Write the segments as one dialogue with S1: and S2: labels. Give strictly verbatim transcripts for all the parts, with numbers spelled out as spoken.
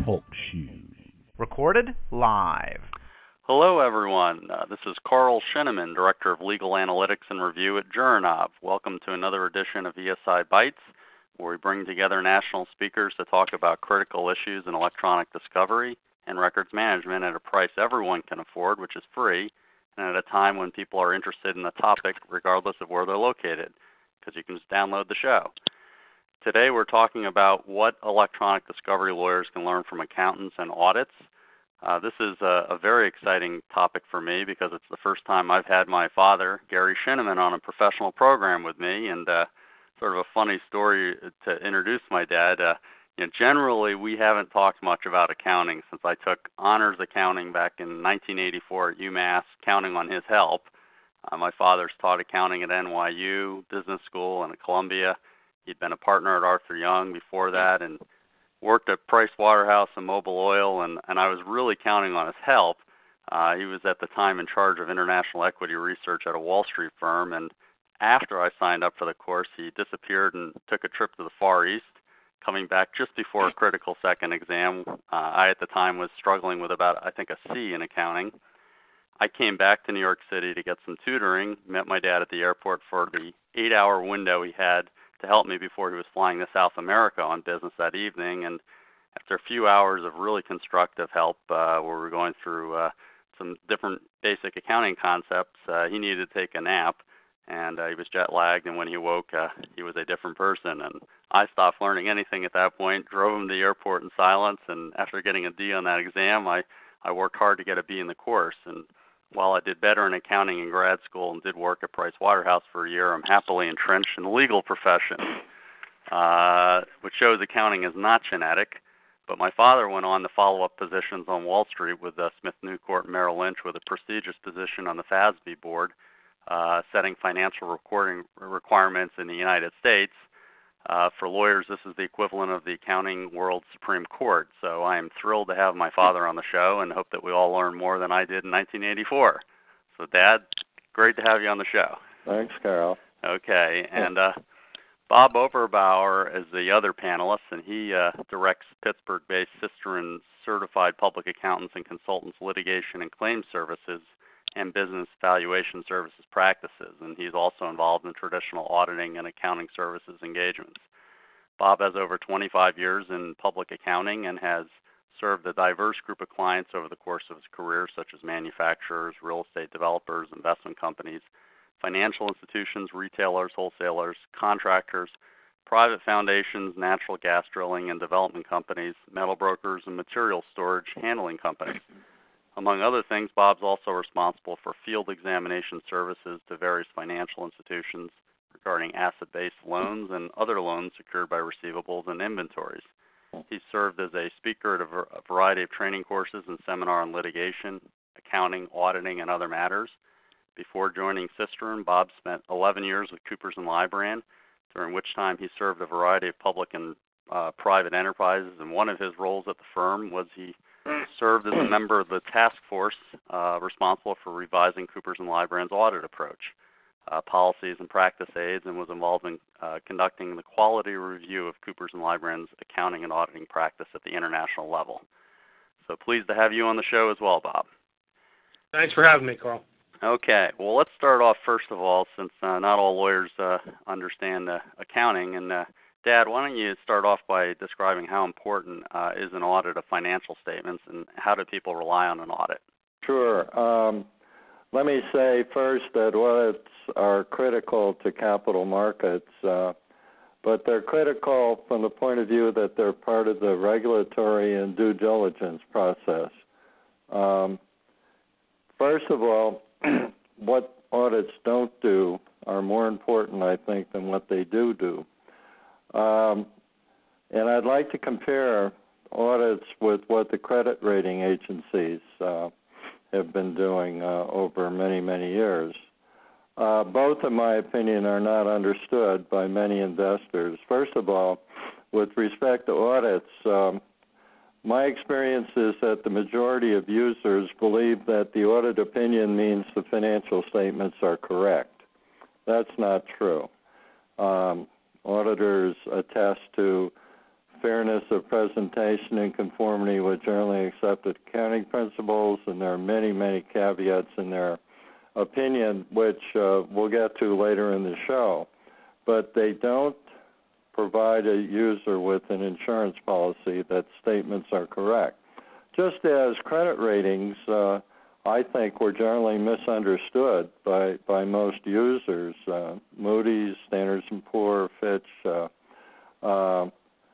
S1: Talk Show. Recorded live.
S2: Hello, everyone. Uh, this is Carl Scheneman, Director of Legal Analytics and Review at Juranob. Welcome to another edition of E S I Bytes, where we bring together national speakers to talk about critical issues in electronic discovery and records management at a price everyone can afford, which is free, and at a time when people are interested in the topic regardless of where they're located, because you can just download the show. Today we're talking about what electronic discovery lawyers can learn from accountants and audits. Uh, this is a, a very exciting topic for me because it's the first time I've had my father, Gary Scheneman, on a professional program with me, and uh, sort of a funny story to introduce my dad. Uh, you know, generally, we haven't talked much about accounting since I took honors accounting back in nineteen eighty-four at UMass, counting on his help. Uh, my father's taught accounting at N Y U, business school, and at Columbia. He'd been a partner at Arthur Young before that, and worked at Price Waterhouse and Mobil Oil, and, and I was really counting on his help. Uh, he was at the time in charge of international equity research at a Wall Street firm, and after I signed up for the course, he disappeared and took a trip to the Far East, coming back just before a critical second exam. Uh, I, at the time, was struggling with about, I think, a C in accounting. I came back to New York City to get some tutoring, met my dad at the airport for the eight-hour window he had to help me before he was flying to South America on business that evening. And after a few hours of really constructive help, uh, where we were going through uh, some different basic accounting concepts, uh, he needed to take a nap, and uh, he was jet lagged, and when he woke, uh, he was a different person. And I stopped learning anything at that point, drove him to the airport in silence, and after getting a D on that exam, I, I worked hard to get a B in the course. And while I did better in accounting in grad school and did work at Price Waterhouse for a year, I'm happily entrenched in the legal profession, uh, which shows accounting is not genetic. But my father went on to follow-up positions on Wall Street with uh, Smith Newcourt and Merrill Lynch, with a prestigious position on the F A S B board, uh, setting financial reporting requirements in the United States. Uh, for lawyers, this is the equivalent of the accounting world Supreme Court. So I am thrilled to have my father on the show and hope that we all learn more than I did in nineteen eighty-four. So, Dad, great to have you on the show.
S3: Thanks, Carol.
S2: Okay, and uh, Bob Oberbauer is the other panelist, and he uh, directs Pittsburgh-based Cisterin Certified Public Accountants and Consultants Litigation and Claims Services and Business Valuation Services practices, and he's also involved in traditional auditing and accounting services engagements. Bob has over twenty-five years in public accounting and has served a diverse group of clients over the course of his career, such as manufacturers, real estate developers, investment companies, financial institutions, retailers, wholesalers, contractors, private foundations, natural gas drilling and development companies, metal brokers, and material storage handling companies. Among other things, Bob's also responsible for field examination services to various financial institutions regarding asset-based loans and other loans secured by receivables and inventories. He's served as a speaker at a, ver- a variety of training courses and seminar on litigation, accounting, auditing, and other matters. Before joining Cisterin, Bob spent eleven years with Coopers and Lybrand, during which time he served a variety of public and uh, private enterprises, and one of his roles at the firm was he served as a member of the task force uh, responsible for revising Coopers and Lybrand's audit approach, uh, policies and practice aids, and was involved in uh, conducting the quality review of Coopers and Lybrand's accounting and auditing practice at the international level. So pleased to have you on the show as well, Bob.
S4: Thanks for having me, Carl.
S2: Okay, well, let's start off first of all, since uh, not all lawyers uh, understand uh, accounting, and uh, Dad, why don't you start off by describing how important uh, is an audit of financial statements, and how do people rely on an audit?
S3: Sure. Um, let me say first that audits are critical to capital markets, uh, but they're critical from the point of view that they're part of the regulatory and due diligence process. Um, first of all, what audits don't do are more important, I think, than what they do do. Um, and I'd like to compare audits with what the credit rating agencies uh, have been doing uh, over many, many years. Uh, both, in my opinion, are not understood by many investors. First of all, with respect to audits, um, my experience is that the majority of users believe that the audit opinion means the financial statements are correct. That's not true. Um, auditors attest to fairness of presentation in conformity with generally accepted accounting principles, and there are many, many caveats in their opinion, which uh, we'll get to later in the show. But they don't provide a user with an insurance policy that statements are correct. Just as credit ratings, uh, I think, were generally misunderstood by, by most users. Uh, Moody's, Standard and Poor's, Fitch uh, uh,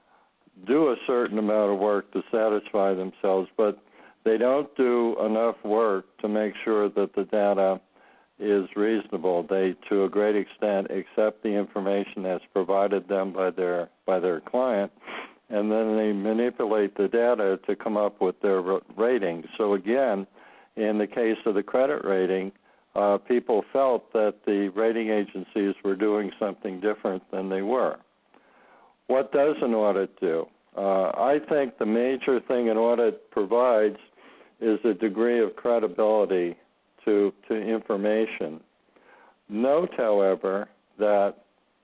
S3: do a certain amount of work to satisfy themselves, but they don't do enough work to make sure that the data is reasonable. They, to a great extent, accept the information that's provided them by their by their client, and then they manipulate the data to come up with their rating. So again, in the case of the credit rating, uh, people felt that the rating agencies were doing something different than they were. What does an audit do? Uh, I think the major thing an audit provides is a degree of credibility to, to information. Note, however, that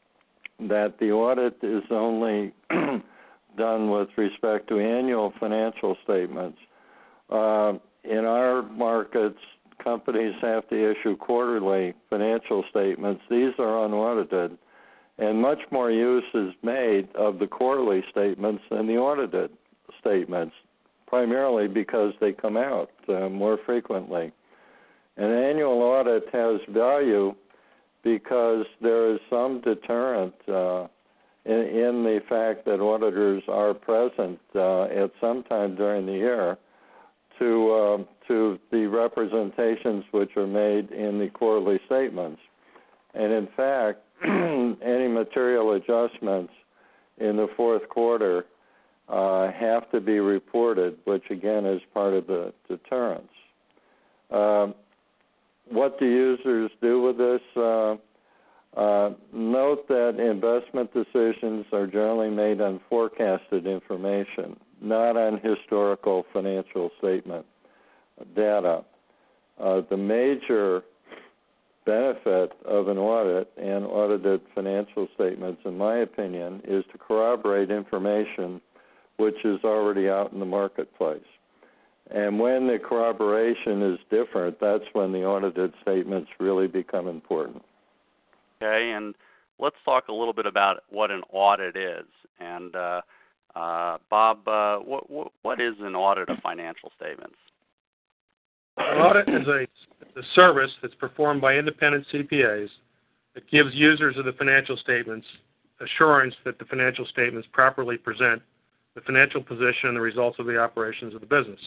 S3: that the audit is only done with respect to annual financial statements. Uh, in our markets, companies have to issue quarterly financial statements. These are unaudited, and much more use is made of the quarterly statements than the audited statements, primarily because they come out uh, more frequently. An annual audit has value because there is some deterrent uh, in, in the fact that auditors are present uh, at some time during the year to uh, to the representations which are made in the quarterly statements. And in fact, any material adjustments in the fourth quarter uh, have to be reported, which again is part of the deterrence. Uh, what do users do with this? Uh, uh, note that investment decisions are generally made on forecasted information, not on historical financial statement data. Uh, the major benefit of an audit and audited financial statements, in my opinion, is to corroborate information which is already out in the marketplace. And when the corroboration is different, that's when the audited statements really become important.
S2: Okay, and let's talk a little bit about what an audit is. And uh, uh, Bob, uh, what, what, what is an audit of financial statements?
S4: An audit is a, a service that's performed by independent C P As that gives users of the financial statements assurance that the financial statements properly present the financial position and the results of the operations of the business.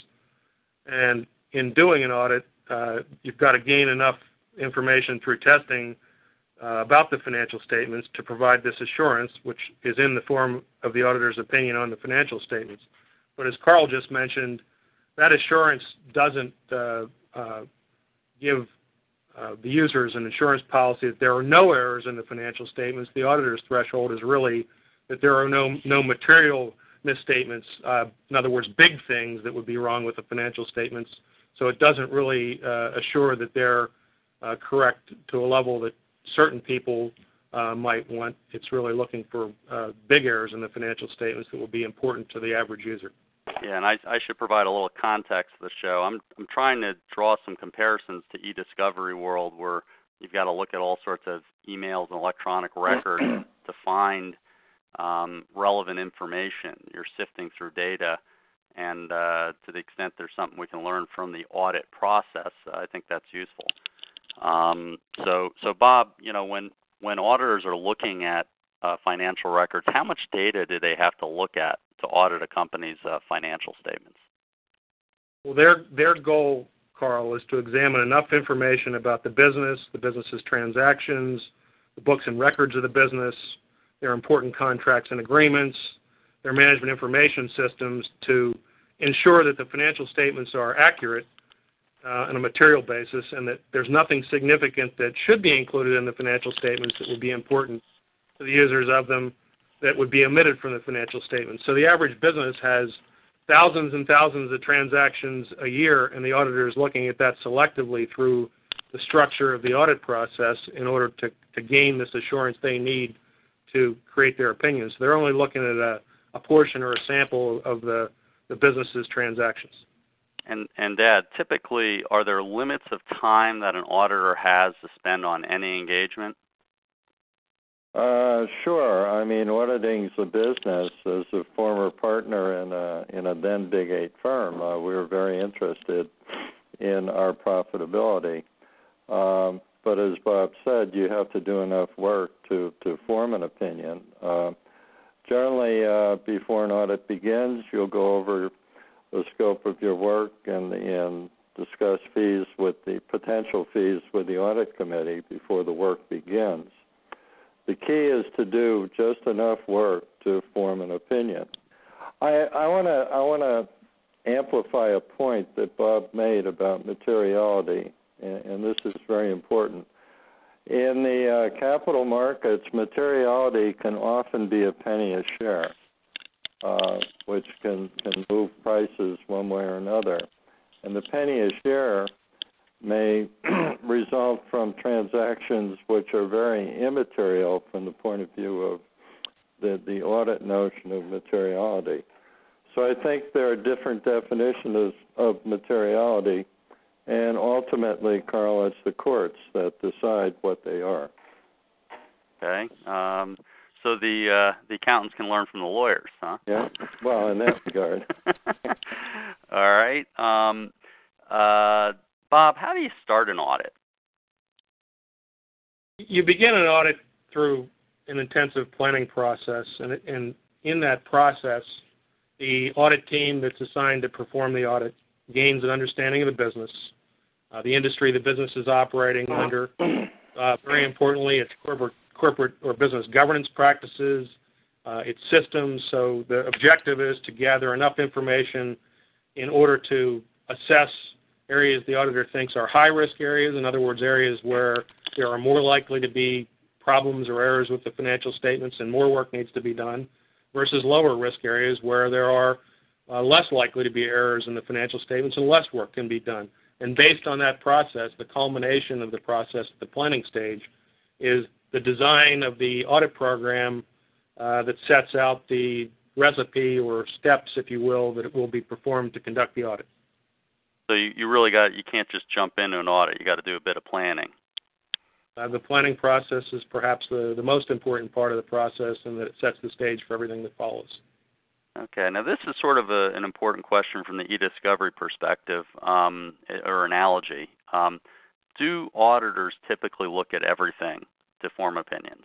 S4: And in doing an audit, uh, you've got to gain enough information through testing uh, about the financial statements to provide this assurance, which is in the form of the auditor's opinion on the financial statements. But as Carl just mentioned, that assurance doesn't uh, uh, give uh, the users an insurance policy that there are no errors in the financial statements. The auditor's threshold is really that there are no no material misstatements, uh, in other words, big things that would be wrong with the financial statements. So it doesn't really uh, assure that they're uh, correct to a level that certain people uh, might want. It's really looking for uh, big errors in the financial statements that will be important to the average user.
S2: Yeah, and I, I should provide a little context to the show. I'm I'm trying to draw some comparisons to eDiscovery World, where you've got to look at all sorts of emails and electronic records to find um, relevant information. You're sifting through data, and uh, to the extent there's something we can learn from the audit process, uh, I think that's useful. Um, so, so Bob, you know, when when auditors are looking at uh, financial records, how much data do they have to look at to audit a company's uh, financial statements?
S4: Well, their their goal, Carl, is to examine enough information about the business, the business's transactions, the books and records of the business, their important contracts and agreements, their management information systems, to ensure that the financial statements are accurate uh, on a material basis, and that there's nothing significant that should be included in the financial statements that would be important to the users of them that would be omitted from the financial statements. So the average business has thousands and thousands of transactions a year, and the auditor is looking at that selectively through the structure of the audit process in order to, to gain this assurance they need to create their opinions. So they're only looking at a, a portion or a sample of the, the business's transactions.
S2: And, and Dad, typically, are there limits of time that an auditor has to spend on any engagement?
S3: Uh, sure. I mean, auditing's a business. As a former partner in a in a then Big Eight firm, uh, we were very interested in our profitability. Um, but as Bob said, you have to do enough work to, to form an opinion. Uh, generally, uh, before an audit begins, you'll go over the scope of your work and, and discuss fees with the potential fees with the audit committee before the work begins. The key is to do just enough work to form an opinion. I want to I want to amplify a point that Bob made about materiality, and, and this is very important. In the uh, capital markets, materiality can often be a penny a share, uh, which can, can move prices one way or another. And the penny a share may result from transactions which are very immaterial from the point of view of the, the audit notion of materiality. So I think there are different definitions of materiality, and ultimately, Carl, it's the courts that decide what they are.
S2: Okay. Um, so the uh, the accountants can learn from the lawyers, huh?
S3: Yeah. Well, in that regard.
S2: All right. Um, uh, Bob, how do you start an audit?
S4: You begin an audit through an intensive planning process, and, and in that process, the audit team that's assigned to perform the audit gains an understanding of the business, uh, the industry the business is operating under, uh, very importantly, its corporate, corporate or business governance practices, uh, its systems. So the objective is to gather enough information in order to assess areas the auditor thinks are high-risk areas, in other words, areas where there are more likely to be problems or errors with the financial statements and more work needs to be done, versus lower-risk areas where there are uh, less likely to be errors in the financial statements and less work can be done. And based on that process, the culmination of the process at the planning stage is the design of the audit program uh, that sets out the recipe or steps, if you will, that it will be performed to conduct the audit.
S2: So you, you really got, you can't just jump into an audit. You got to do a bit of planning.
S4: Uh, the planning process is perhaps the, the most important part of the process, and that it sets the stage for everything that follows.
S2: Okay. Now, this is sort of a, an important question from the e-discovery perspective, um, or analogy. Um, do auditors typically look at everything to form opinions?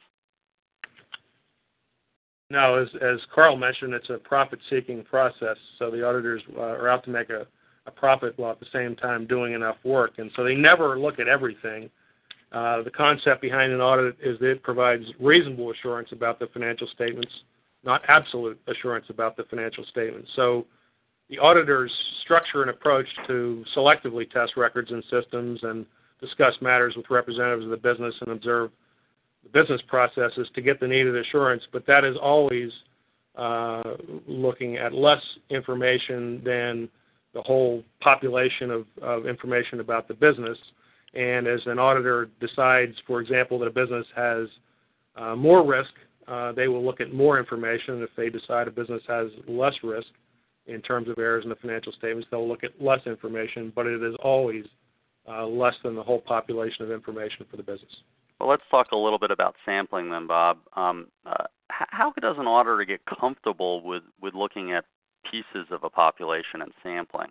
S4: No, as, as Carl mentioned, it's a profit-seeking process, so the auditors uh, are out to make a, a profit while at the same time doing enough work, and so they never look at everything. Uh, the concept behind an audit is that it provides reasonable assurance about the financial statements, not absolute assurance about the financial statements. So the auditors structure an approach to selectively test records and systems and discuss matters with representatives of the business and observe the business processes to get the needed assurance, but that is always uh, looking at less information than the whole population of, of information about the business. And as an auditor decides, for example, that a business has uh, more risk, uh, they will look at more information. If they decide a business has less risk in terms of errors in the financial statements, they'll look at less information, but it is always uh, less than the whole population of information for the business.
S2: Well, let's talk a little bit about sampling then, Bob. Um, uh, how does an auditor get comfortable with, with looking at pieces of a population and sampling?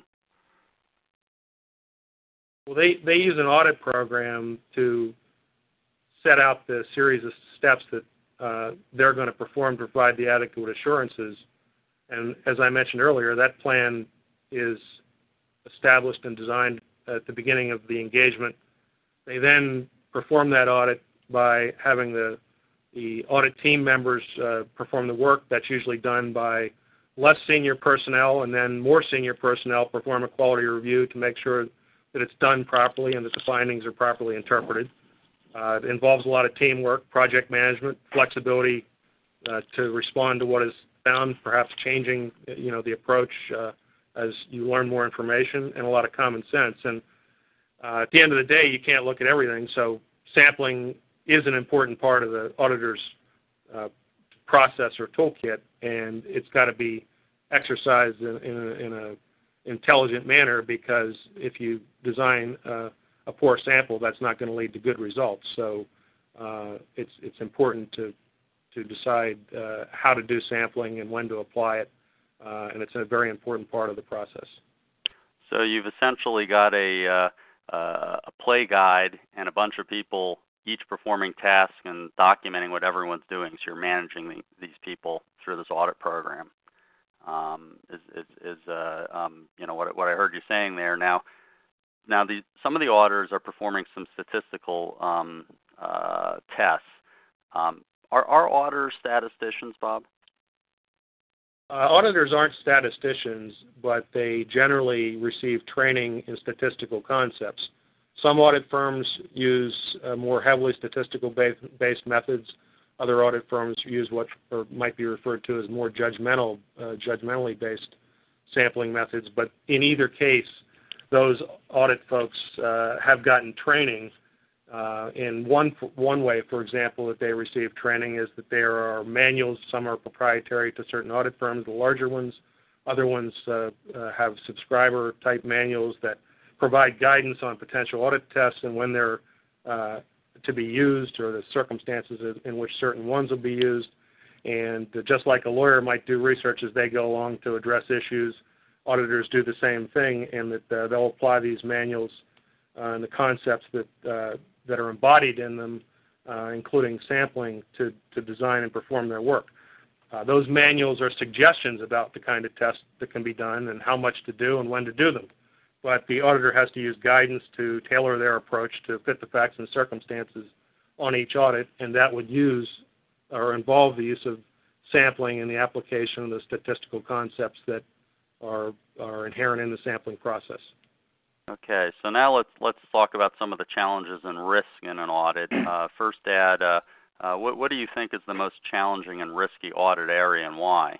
S4: Well, they, they use an audit program to set out the series of steps that uh, they're going to perform to provide the adequate assurances. And as I mentioned earlier, that plan is established and designed at the beginning of the engagement. They then perform that audit by having the, the audit team members uh, perform the work. That's usually done by less senior personnel, and then more senior personnel perform a quality review to make sure that it's done properly and that the findings are properly interpreted. Uh, it involves a lot of teamwork, project management, flexibility uh, to respond to what is found, perhaps changing, you know, the approach uh, as you learn more information, and a lot of common sense. And uh, at the end of the day, you can't look at everything, so sampling is an important part of the auditor's uh, process or toolkit, and it's got to be exercised in, in, a, in a intelligent manner, because if you design uh, a poor sample, that's not going to lead to good results. So uh, it's it's important to to decide uh, how to do sampling and when to apply it, uh, and it's a very important part of the process.
S2: So you've essentially got a uh, uh, a play guide and a bunch of people each performing tasks and documenting what everyone's doing. So you're managing the, these people through this audit program. Um, is is, is uh, um, you know what what I heard you saying there. Now, now the some of the auditors are performing some statistical um, uh, tests. Um, are are auditors statisticians, Bob?
S4: Uh, auditors aren't statisticians, but they generally receive training in statistical concepts. Some audit firms use uh, more heavily statistical-based methods. Other audit firms use what or might be referred to as more judgmental, uh, judgmentally based sampling methods. But in either case, those audit folks uh, have gotten training. Uh, in one one way, for example, that they receive training is that there are manuals. Some are proprietary to certain audit firms, the larger ones. Other ones uh, uh, have subscriber-type manuals that provide guidance on potential audit tests and when they're uh, to be used, or the circumstances in which certain ones will be used. And just like a lawyer might do research as they go along to address issues, auditors do the same thing, and that uh, they'll apply these manuals uh, and the concepts that uh, that are embodied in them, uh, including sampling, to, to design and perform their work. Uh, those manuals are suggestions about the kind of tests that can be done and how much to do and when to do them. But the auditor has to use guidance to tailor their approach to fit the facts and circumstances on each audit, and that would use or involve the use of sampling and the application of the statistical concepts that are, are inherent in the sampling process.
S2: Okay, so now let's let's talk about some of the challenges and risks in an audit. Uh, first, Dad, uh, uh, what, what do you think is the most challenging and risky audit area, and why?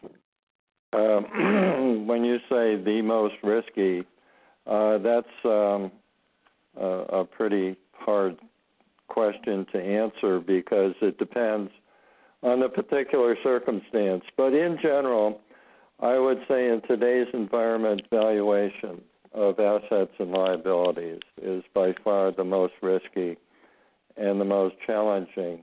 S3: Um, when you say the most risky, uh, that's um, a, a pretty hard question to answer, because it depends on the particular circumstance. But in general, I would say in today's environment, valuation of assets and liabilities is by far the most risky and the most challenging.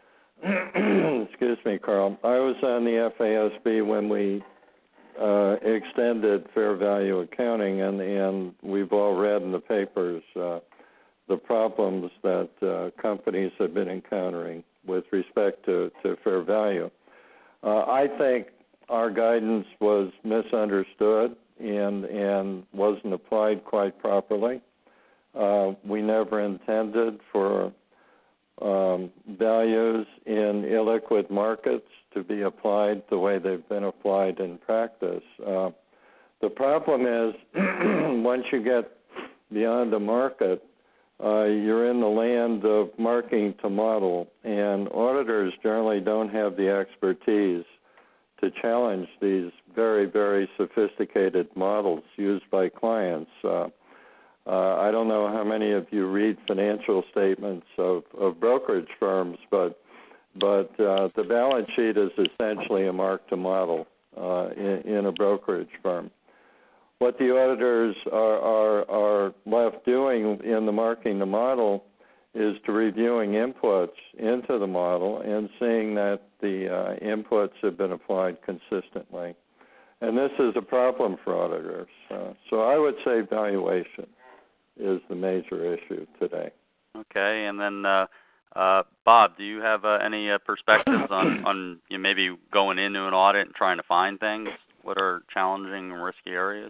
S3: Excuse me, Carl. I was on the F A S B when we uh, extended fair value accounting, and, and we've all read in the papers uh, the problems that uh, companies have been encountering with respect to, to fair value. Uh, I think our guidance was misunderstood and and wasn't applied quite properly. Uh, we never intended for um, values in illiquid markets to be applied the way they've been applied in practice. Uh, the problem is once you get beyond the market, uh, you're in the land of marking to model, and auditors generally don't have the expertise to challenge these very, very sophisticated models used by clients. Uh, uh, I don't know how many of you read financial statements of, of brokerage firms, but but uh, the balance sheet is essentially a mark to model uh, in, in a brokerage firm. What the auditors are, are, are left doing in the marking the model is to reviewing inputs into the model and seeing that the uh, inputs have been applied consistently. And this is a problem for auditors. Uh, so I would say valuation is the major issue today.
S2: Okay, and then uh, uh, Bob, do you have uh, any uh, perspectives on, on you know, maybe going into an audit and trying to find things? What are challenging and risky areas?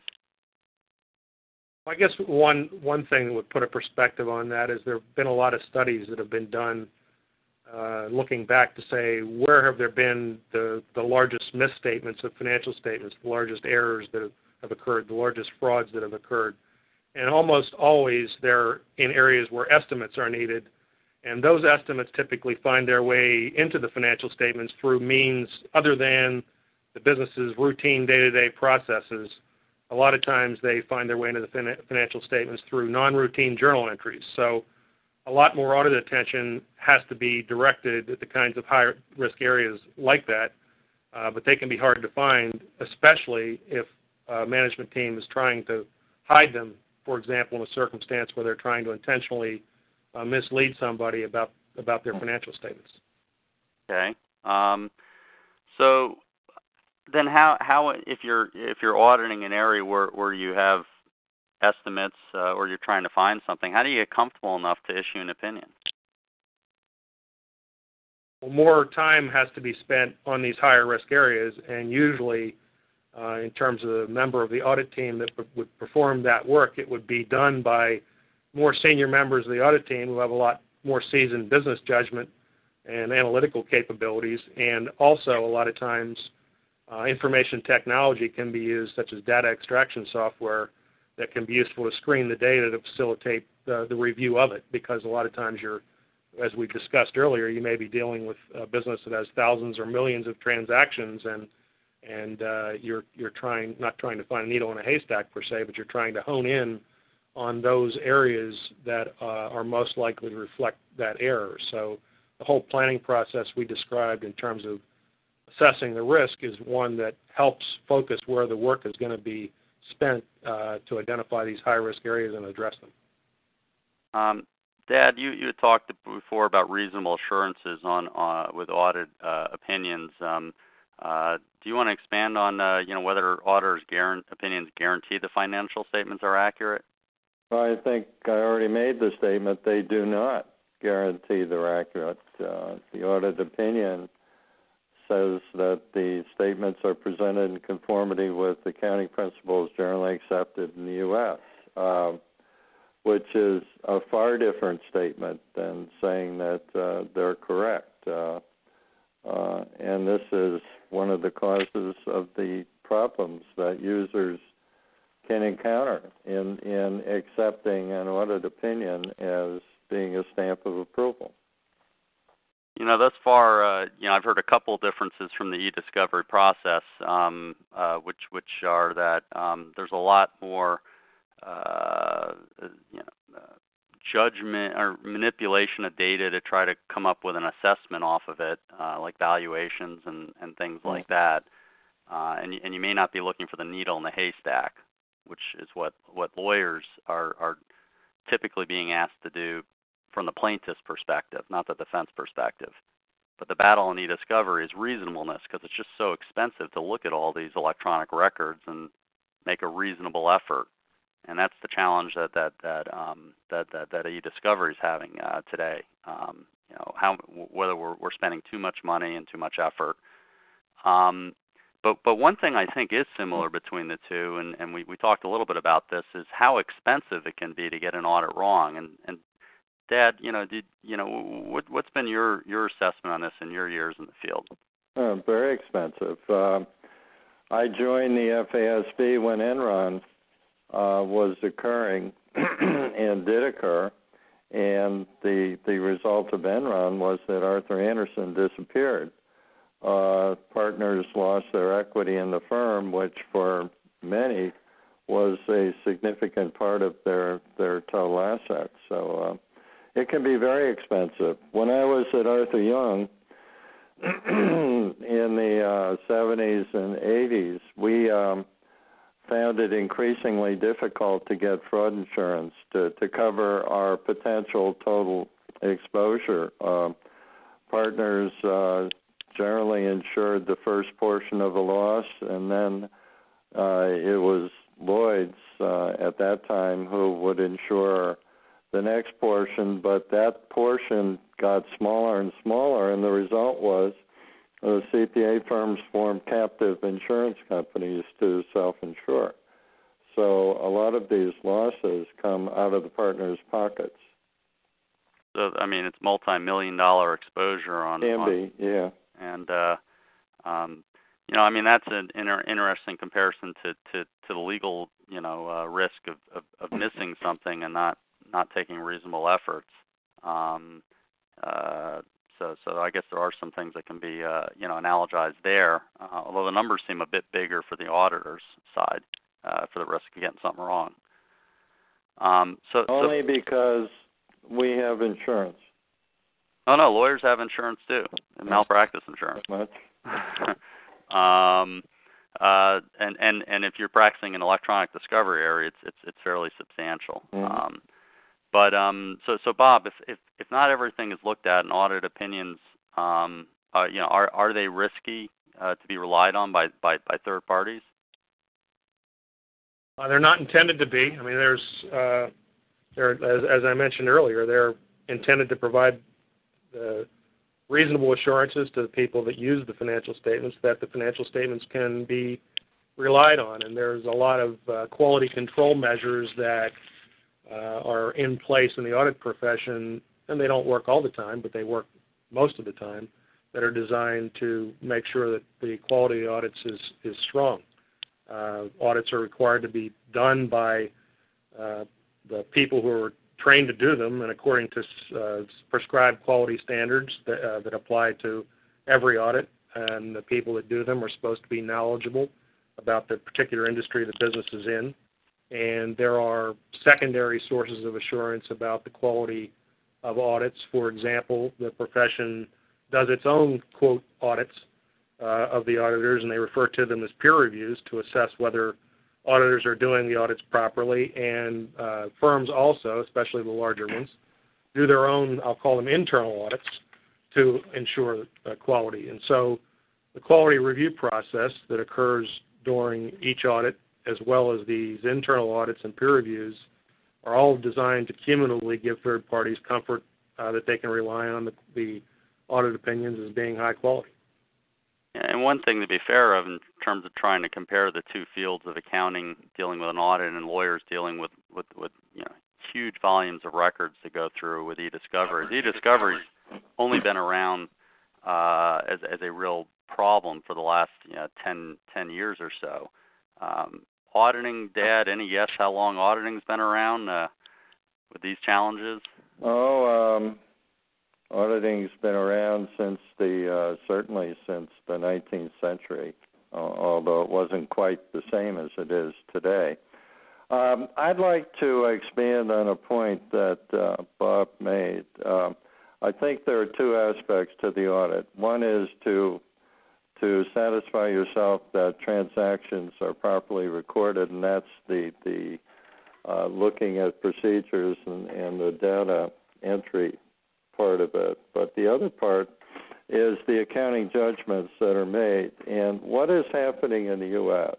S4: I guess one one thing that would put a perspective on that is there have been a lot of studies that have been done uh, looking back to say where have there been the, the largest misstatements of financial statements, the largest errors that have, have occurred, the largest frauds that have occurred. And almost always they're in areas where estimates are needed, and those estimates typically find their way into the financial statements through means other than the business's routine day-to-day processes. A lot of times they find their way into the fin- financial statements through non-routine journal entries. So a lot more audit attention has to be directed at the kinds of high-risk areas like that. uh, but they can be hard to find, especially if a management team is trying to hide them, for example, in a circumstance where they're trying to intentionally uh, mislead somebody about, about their financial statements.
S2: Okay. Um, so then how, how if you're if you're auditing an area where, where you have estimates uh, or you're trying to find something, how do you get comfortable enough to issue an opinion?
S4: Well, more time has to be spent on these higher risk areas, and usually uh, in terms of the member of the audit team that p- would perform that work, it would be done by more senior members of the audit team who have a lot more seasoned business judgment and analytical capabilities, and also a lot of times uh, information technology can be used, such as data extraction software, that can be useful to screen the data to facilitate uh, the review of it, because a lot of times you're, as we discussed earlier, you may be dealing with a business that has thousands or millions of transactions, and and uh, you're you're trying not trying to find a needle in a haystack per se, but you're trying to hone in on those areas that uh, are most likely to reflect that error. So the whole planning process we described in terms of assessing the risk is one that helps focus where the work is going to be spent uh, to identify these high-risk areas and address them.
S2: Um, Dad, you, you had talked before about reasonable assurances on uh, with audit uh, opinions. Um, uh, do you want to expand on uh, you know whether auditors' guarant- opinions guarantee the financial statements are accurate?
S3: Well, I think I already made the statement. They do not guarantee they're accurate. Uh, the audit opinion says that the statements are presented in conformity with accounting principles generally accepted in the U S, uh, which is a far different statement than saying that uh, they're correct. Uh, uh, and this is one of the causes of the problems that users can encounter in, in accepting an audit opinion as being a stamp of approval.
S2: You know, thus far, uh, you know, I've heard a couple differences from the e-discovery process, um, uh, which which are that um, there's a lot more, uh, you know, uh, judgment or manipulation of data to try to come up with an assessment off of it, uh, like valuations and, and things
S3: Mm-hmm.
S2: like that. Uh, and and you may not be looking for the needle in the haystack, which is what what lawyers are are typically being asked to do from the plaintiff's perspective, not the defense perspective. But the battle in e-discovery is reasonableness, because it's just so expensive to look at all these electronic records and make a reasonable effort. And that's the challenge that that that um, that, that that e-discovery is having uh, today. Um, you know, how whether we're we're spending too much money and too much effort. Um, but but one thing I think is similar between the two, and, and we, we talked a little bit about this, is how expensive it can be to get an audit wrong. And and Dad, you know, did you know what what's been your your assessment on this in your years in the field?
S3: Uh, very expensive. Uh, I joined the F A S B when Enron uh, was occurring and did occur, and the the result of Enron was that Arthur Andersen disappeared. Uh, partners lost their equity in the firm, which for many was a significant part of their their total assets. So. Uh, It can be very expensive. When I was at Arthur Young in the uh, seventies and eighties, we um, found it increasingly difficult to get fraud insurance to, to cover our potential total exposure. Uh, partners uh, generally insured the first portion of a loss, and then uh, it was Lloyd's uh, at that time who would insure the next portion, but that portion got smaller and smaller, and the result was the C P A firms formed captive insurance companies to self-insure. So a lot of these losses come out of the partners' pockets.
S2: So, I mean, it's multi-million dollar exposure on...
S3: Can
S2: on,
S3: be, yeah.
S2: And, uh, um, you know, I mean, that's an inter- interesting comparison to, to, to the legal, you know, uh, risk of, of, of missing something and not not taking reasonable efforts. Um, uh, so, so I guess there are some things that can be, uh, you know, analogized there, uh, although the numbers seem a bit bigger for the auditor's side uh, for the risk of getting something wrong. Um, so
S3: Only
S2: so,
S3: because we have insurance.
S2: Oh, no, lawyers have insurance too, and malpractice insurance.
S3: Much.
S2: Um, uh, and, and, and if you're practicing an electronic discovery area, it's it's it's fairly substantial.
S3: Mm-hmm.
S2: Um, but um, so so Bob, if, if if not everything is looked at and audit opinions, um, uh, you know, are are they risky uh, to be relied on by by, by third parties?
S4: Uh, they're not intended to be. I mean, there's, uh, they're, as, as I mentioned earlier, they're intended to provide uh, reasonable assurances to the people that use the financial statements that the financial statements can be relied on. And there's a lot of uh, quality control measures that uh, are in place in the audit profession, and they don't work all the time, but they work most of the time, that are designed to make sure that the quality of the audits is, is strong. Uh, audits are required to be done by uh, the people who are trained to do them and according to uh, prescribed quality standards that, uh, that apply to every audit, and the people that do them are supposed to be knowledgeable about the particular industry the business is in. And there are secondary sources of assurance about the quality of audits. For example, the profession does its own, quote, audits Uh, of the auditors, and they refer to them as peer reviews to assess whether auditors are doing the audits properly. And uh, firms also, especially the larger ones, do their own, I'll call them internal audits, to ensure uh, quality. And so the quality review process that occurs during each audit, as well as these internal audits and peer reviews, are all designed to cumulatively give third parties comfort uh, that they can rely on the, the audit opinions as being high quality.
S2: And one thing to be fair of in terms of trying to compare the two fields of accounting dealing with an audit and lawyers dealing with, with, with you know, huge volumes of records to go through with e-discovery. E-discovery's only been around uh, as, as a real problem for the last you know, ten, ten years or so. Um, auditing, Dad, any guess how long auditing's been around uh, with these challenges?
S3: Oh, um, auditing's been around since the uh, certainly since the nineteenth century, uh, although it wasn't quite the same as it is today. Um, I'd like to expand on a point that uh, Bob made. Uh, I think there are two aspects to the audit. One is to to satisfy yourself that transactions are properly recorded, and that's the the uh, looking at procedures and, and the data entry part of it. But the other part is the accounting judgments that are made. And what is happening in the U S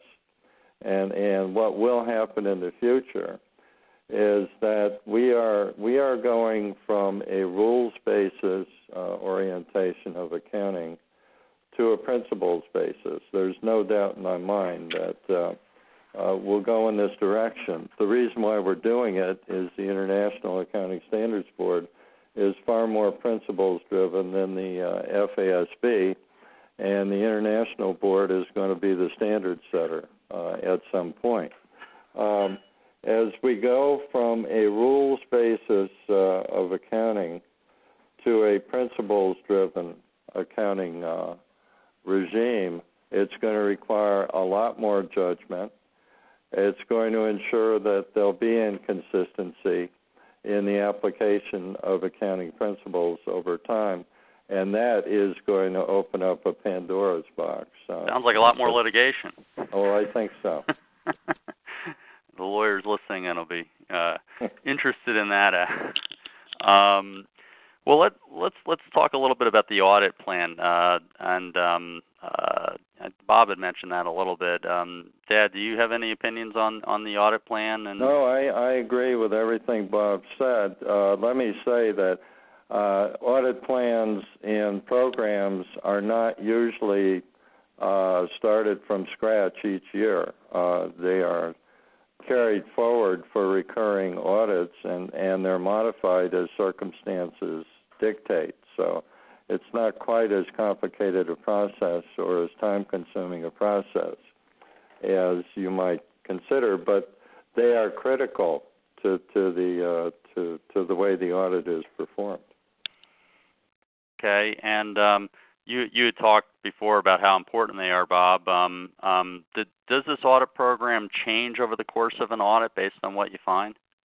S3: and and what will happen in the future is that we are we are going from a rules basis uh, orientation of accounting to a principles basis. There's no doubt in my mind that uh, uh, we'll go in this direction. The reason why we're doing it is the International Accounting Standards Board is far more principles driven than the uh, F A S B, and the International Board is going to be the standard setter uh, at some point. Um, as we go from a rules basis uh, of accounting to a principles driven accounting uh, regime, it's going to require a lot more judgment. It's going to ensure that there'll be inconsistency in the application of accounting principles over time, and that is going to open up a Pandora's box. Uh,
S2: Sounds like a lot more litigation.
S3: Oh, I think so.
S2: The lawyers listening and will be uh, interested in that. Uh, um, well, let, let's let's talk a little bit about the audit plan. Uh, and um, uh, Bob had mentioned that a little bit. Um, Dad, do you have any opinions on, on the audit plan? And
S3: No, I, I agree with everything Bob said. Uh, let me say that uh, audit plans and programs are not usually uh, started from scratch each year. Uh, they are carried forward for recurring audits, and, and they're modified as circumstances dictate. So it's not quite as complicated a process or as time-consuming a process as you might consider, but they are critical to, to the uh, to to the way the audit is performed.
S2: Okay, and um, you you had talked before about how important they are, Bob. Um, um, did, does this audit program change over the course of an audit based on what you find?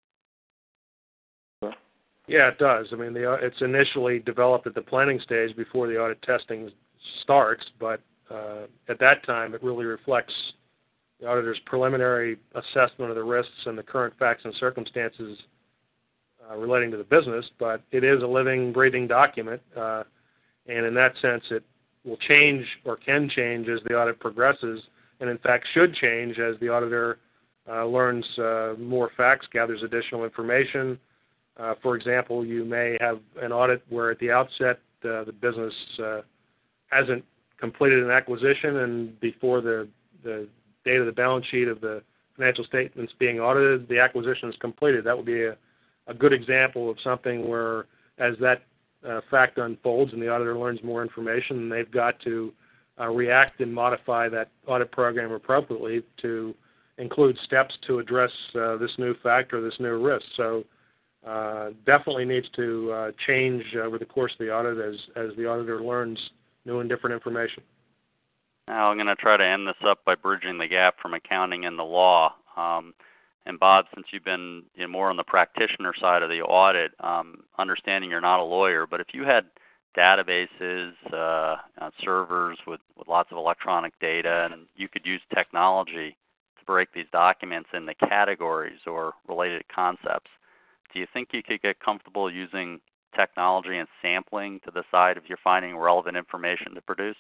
S4: Yeah, it does. I mean, the, it's initially developed at the planning stage before the audit testing starts, but uh, at that time, it really reflects the auditor's preliminary assessment of the risks and the current facts and circumstances uh, relating to the business, but it is a living, breathing document, uh, and in that sense, it will change or can change as the audit progresses, and in fact should change as the auditor uh, learns uh, more facts, gathers additional information. Uh, for example, you may have an audit where at the outset uh, the business uh, hasn't completed an acquisition, and before the, the date of the balance sheet of the financial statements being audited, the acquisition is completed. That would be a, a good example of something where, as that uh, fact unfolds and the auditor learns more information, they've got to uh, react and modify that audit program appropriately to include steps to address uh, this new fact or this new risk. So uh, definitely needs to uh, change over the course of the audit as, as the auditor learns new and different information.
S2: Now I'm going to try to end this up by bridging the gap from accounting and the law. Um, and Bob, since you've been you know, more on the practitioner side of the audit, um, understanding you're not a lawyer, but if you had databases, uh, uh, servers with, with lots of electronic data, and you could use technology to break these documents into categories or related concepts, do you think you could get comfortable using technology and sampling to decide if you're finding relevant information to produce?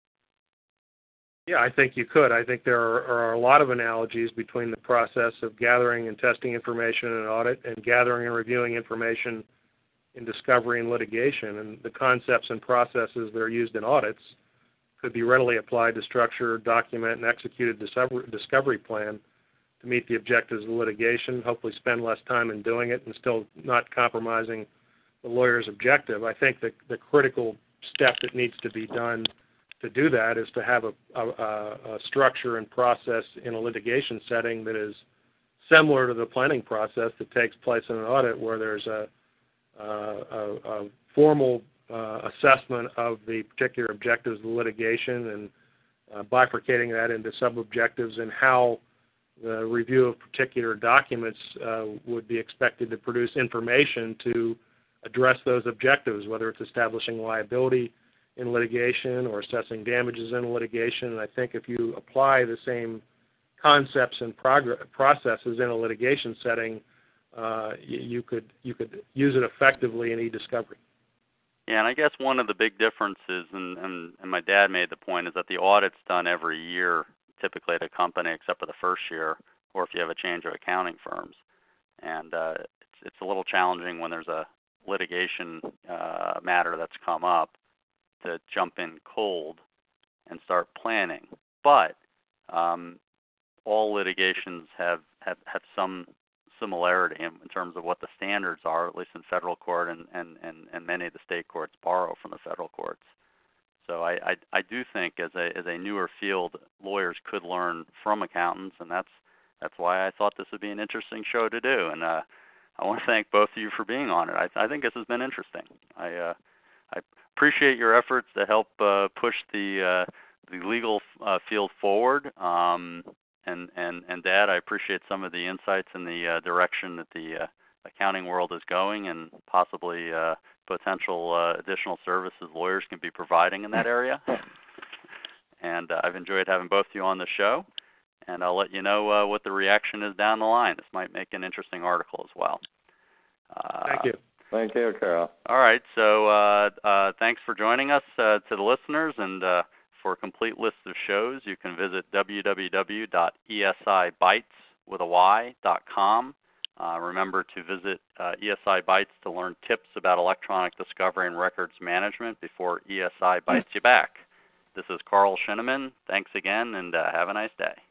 S4: Yeah, I think you could. I think there are, are a lot of analogies between the process of gathering and testing information in an audit and gathering and reviewing information in discovery and litigation. And the concepts and processes that are used in audits could be readily applied to structure, document, and execute a discovery plan to meet the objectives of litigation, hopefully spend less time in doing it and still not compromising the lawyer's objective. I think that the critical step that needs to be done to do that is to have a, a, a structure and process in a litigation setting that is similar to the planning process that takes place in an audit, where there's a, a, a formal uh, assessment of the particular objectives of the litigation and uh, bifurcating that into sub-objectives and how the review of particular documents uh, would be expected to produce information to address those objectives, whether it's establishing liability in litigation or assessing damages in litigation. And I think if you apply the same concepts and progress, processes in a litigation setting, uh, you, you could you could use it effectively in e-discovery.
S2: Yeah, and I guess one of the big differences, and, and, and my dad made the point, is that the audit's done every year, typically at a company, except for the first year, or if you have a change of accounting firms. And uh, it's, it's a little challenging when there's a litigation uh, matter that's come up to jump in cold and start planning. But um, all litigations have, have, have some similarity in, in terms of what the standards are, at least in federal court, and, and, and, and many of the state courts borrow from the federal courts. So I, I, I do think as a, as a newer field, lawyers could learn from accountants, and that's, that's why I thought this would be an interesting show to do. And uh, I want to thank both of you for being on it. I, I think this has been interesting. I, uh, I appreciate your efforts to help uh, push the uh, the legal uh, field forward. Um, and, and, and Dad, I appreciate some of the insights and the uh, direction that the uh, accounting world is going, and possibly uh, potential uh, additional services lawyers can be providing in that area. And uh, I've enjoyed having both of you on the show. And I'll let you know uh, what the reaction is down the line. This might make an interesting article as well.
S4: Uh, Thank you.
S3: Thank you, Carol.
S2: All right, so uh, uh, thanks for joining us uh, to the listeners, and uh, for a complete list of shows, you can visit w w w dot e s i bytes with a y dot com. Uh, remember to visit uh, E S I Bytes to learn tips about electronic discovery and records management before E S I bites you back. This is Carl Scheneman. Thanks again, and uh, have a nice day.